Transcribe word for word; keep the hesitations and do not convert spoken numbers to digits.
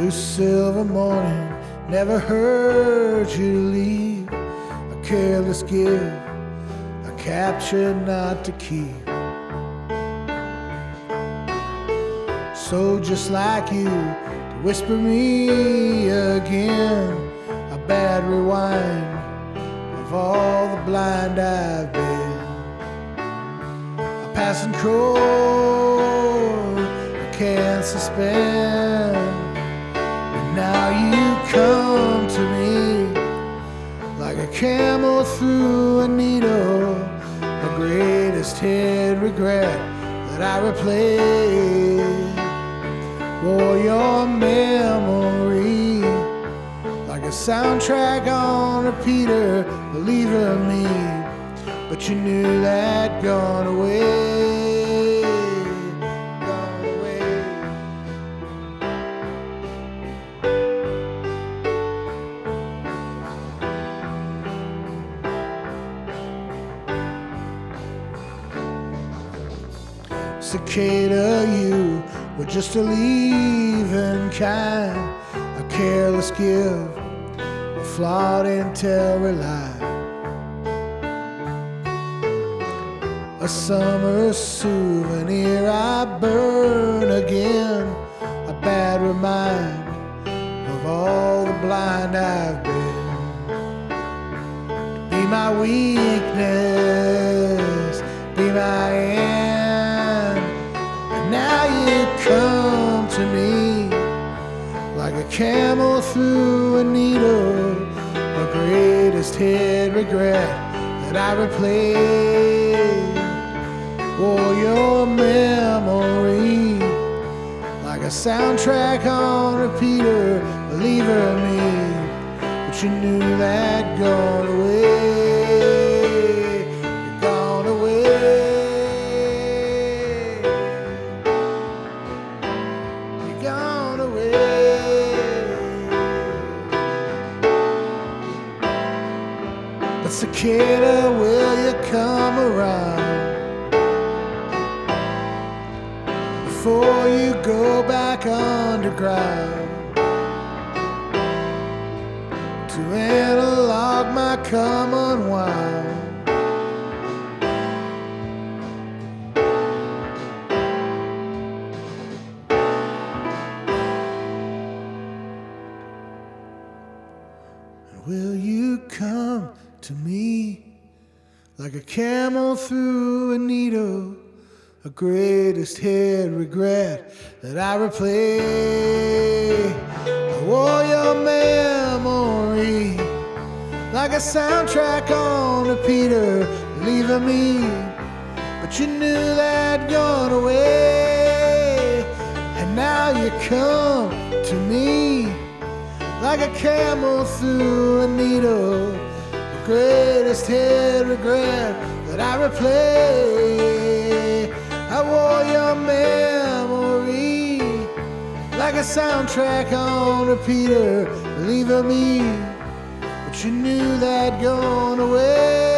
Blue silver morning, never heard you leave. A careless gift, a capture not to keep. So just like you, to whisper me again, a bad rewind of all the blind I've been. A passing chord I can't suspend. Now you come to me like a camel through a needle, the greatest hid regret that I replay. For your memory, like a soundtrack on repeater, believer me, but you knew that gone away, gone away. Cicada, you were just a leaving kind, a careless gift, a flawed intel rely. A summer souvenir I burn again, a bad remind of all the blind I've been. Be my weakness, be my end, and now you come to me like a camel through a needle, the greatest hid regret that I replay. For your memory, like a soundtrack on repeater, believer me, but you knew that gone away, gone away, you're gone away. But cicada, will you come around before you go back underground to analog my come unwind? And will you come to me like a camel through a needle, a greatest hid regret that I replay? I wore your memory like a soundtrack on repeater, leaving me, but you knew that gone away. And now you come to me like a camel through a needle, the greatest hid regret that I replay. I wore your memory like a soundtrack on repeater, leaving me, but you knew that gone away.